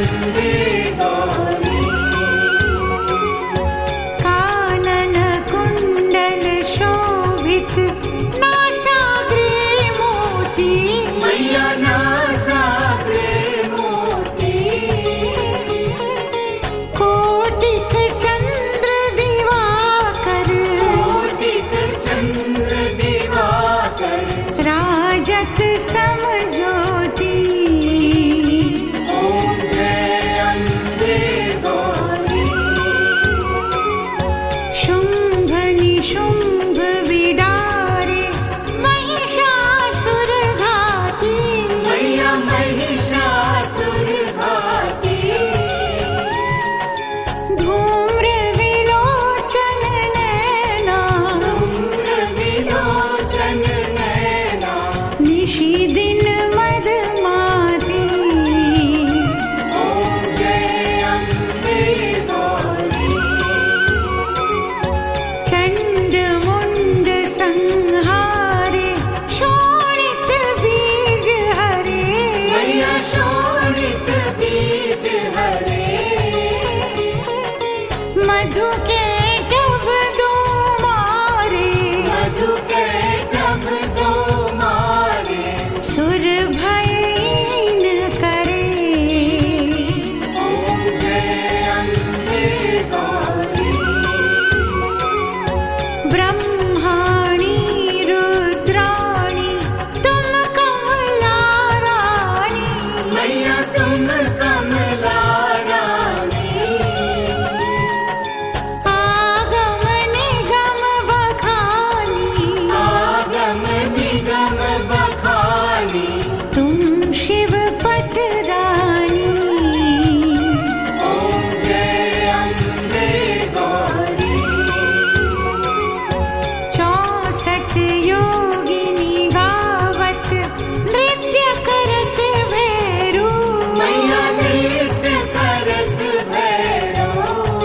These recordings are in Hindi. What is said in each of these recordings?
अम्बे गौरी। कानन कुंडल शोभित नासाग्रे मोती, मैया नासाग्रे मोती। कोटिक चंद्र दिवाकर, कोटिक चंद्र दिवाकर। राजत सम ज्योति। ओम जय अम्बे गौरी। शुंभ निशुंभ विडारे महिषासुर घाती, मैया महिषासुर घाती। धूम्र विलोचन नैना, धूम्र विलोचन नैना। निशि दिन मदमाती। ओम जय अम्बे गौरी। चंड मुंड संहारे शोणित बीज हरे, मैया शोणित बीज हरे। मधु के टभ दो मारे, मधु के टभ दो मारे। सुर भयहीन करे। ओम जय अम्बे गौरी। ब्रह्माणी रुद्राणी तुम कमला रानी, मैया तुम कमला रानी। आगम निगम बखानी, आगम निगम बखानी। तुम शिव पट रानी। ओम जय अम्बे गौरी। 64 योगिनी गावत नृत्य करत भैरू, मैया नृत्य करत भैरो।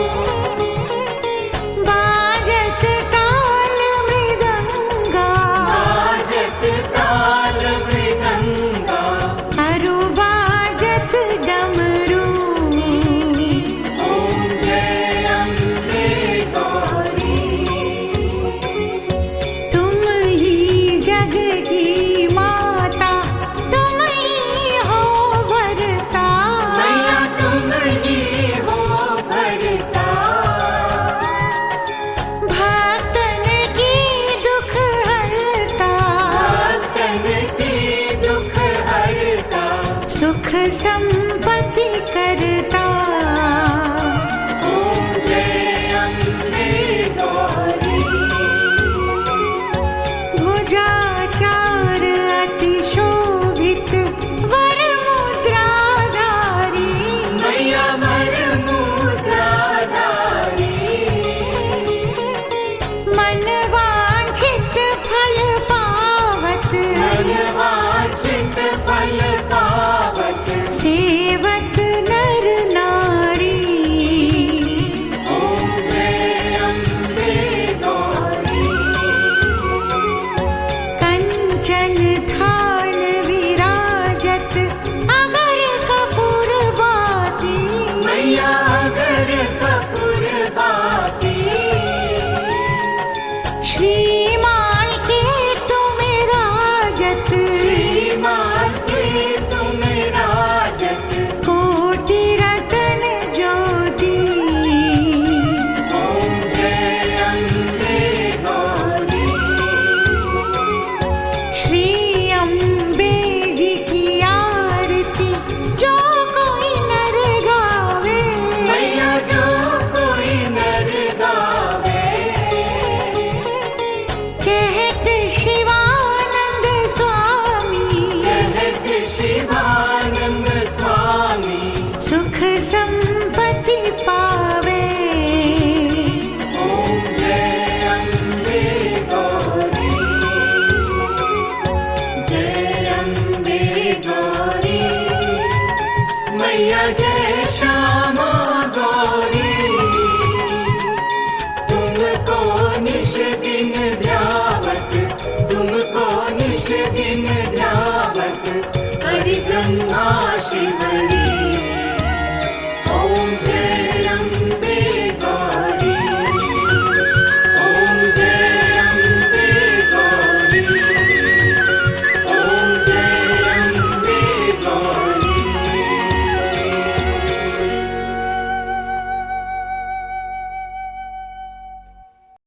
बाजत ताल मृदंगा, बाजत ताल मृदंगा। अरु बाजत डमरू। ओम जय अम्बे गौरी। तुम ही जग की माता, तुम ही हो भरता, मैया तुम ही हो भरता। भक्तन की दुख हरता, भक्तन की दुख हरता। सुख संपत्ति करता। ओम जय अम्बे गौरी। भुजाचार अति शोभित वर मुद्राधारी, मैया वर मुद्राधारी। मन वांछित फल पावत, मनवांछित फल पावत। सेवत नर नारी। ओम जय अम्बे गौरी। कंचन थाल विराजत अगर कपूर बाती, मैया अगर कपूर बाती। श्रीमान के तुम राजत, श्रीमान के तुम राजत। कोटि रतन ज्योति। ओम जय अम्बे गौरी। श्री अम्बे जी की आरती जो कोई नर गावे, मैया जो कोई नर गावे। कहत शिवानंद स्वामी, कहत शिवानंद स्वामी। सुख संपत्ति पावे। ओम जय अम्बे गौरी। जय अम्बे गौरी। मैया जय